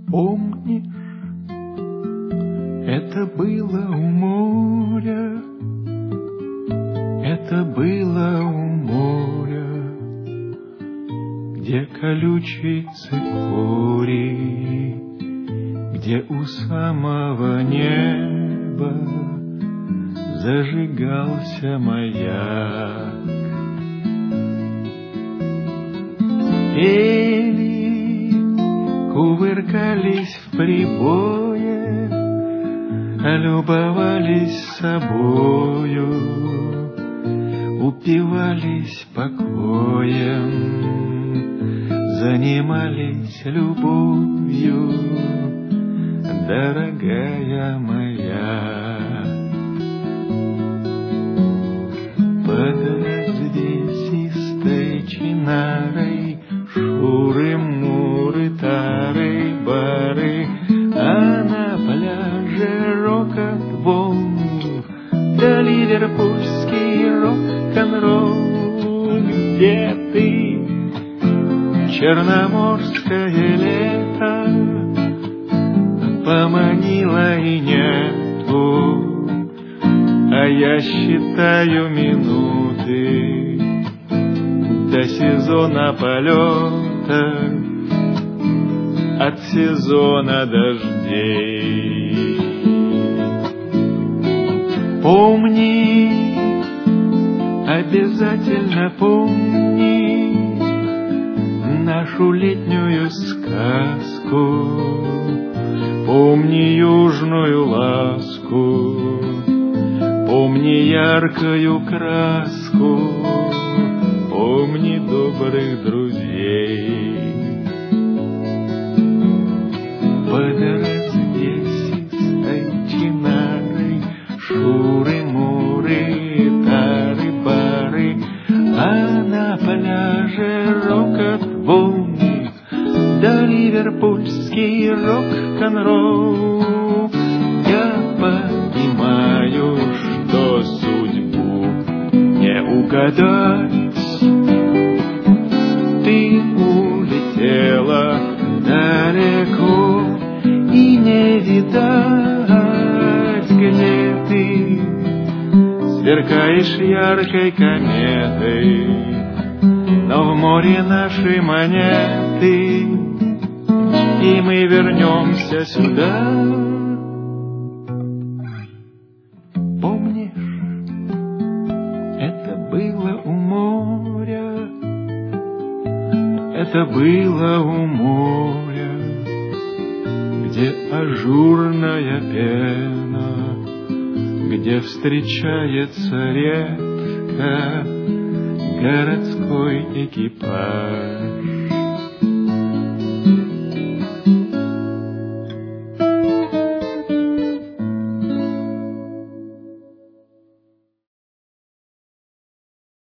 Помнишь, это было у моря, это было у моря, где колючий цикорий, где у самого неба зажигался маяк. Пели, кувыркались в прибое, любовались собою, упивались покоем, занимались любовью, дорогая моя. Под развесистой чинарой шуры-муры, тары-бары, а на пляже рокот волн, да ливерпульский рок-н-ролл. Где ты, черноморское лето, поманила и нету, а я считаю минуты до сезона полета, от сезона дождей. Помни, обязательно помни нашу летнюю сказку, помни южную ласку, помни яркую краску, помни добрых друзей. Под развесистой чинарой шуры-муры, тары-бары, а на пляже рокот волн, да ливерпульский рок-н-ролл. Я понимаю, что судьбу не угадать, ты улетела далеко и не видать, где ты сверкаешь яркой кометой, но в море наши монеты, и мы вернемся сюда. Помнишь, это было у моря, это было у моря, где ажурная пена, где встречается редко городской экипаж.